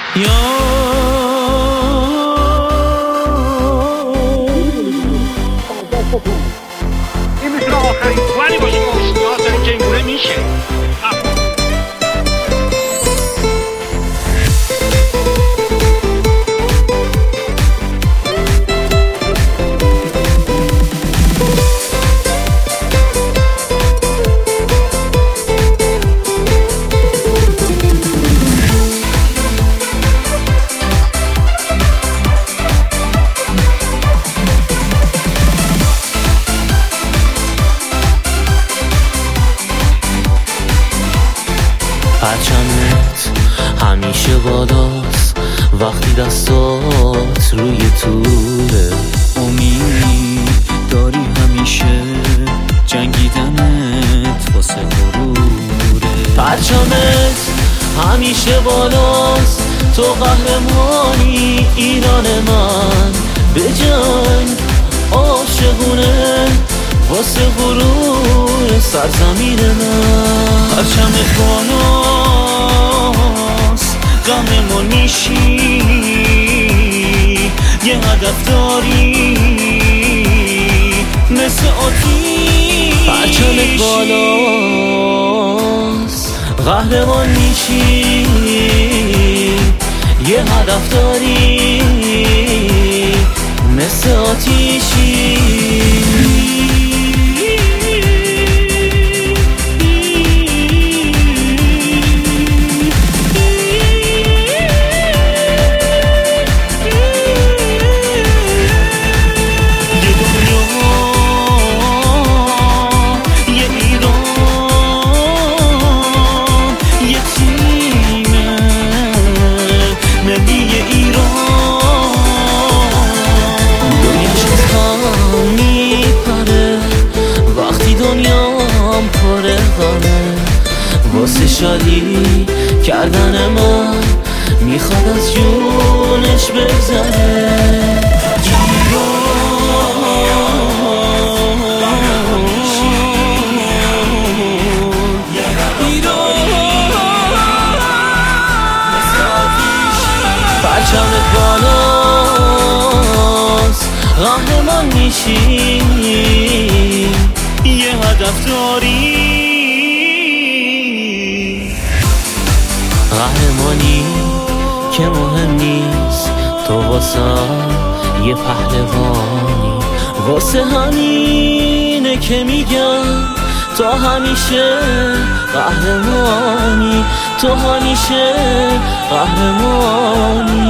این میتونه آخرین توانی باشه که اشتباه داریم که اینگونه میشه. پرچمت همیشه بالاست وقتی دستات روی توره. امید داری همیشه جنگیدنت واسه غروره. پرچمت همیشه بالاست تو قهرمانی ایران من. به جنگ عاشقونه واسه غرور سرزمین من. پرچمت بالاست قهرمان میشی یه هدف داری مثل آتیش. پرچمت بالاست قهرمان میشی یه هدف داری مثل آتیشی. واسه شادی کردن من میخواد از جونش بگذره. پرچمت بالاست قهرمان میشی یه هدف داری. قهرمانی که مهم نیست تو واسه یه پهلوانی. واسه همینه که میگم تو همیشه قهرمانی. تو همیشه قهرمانی.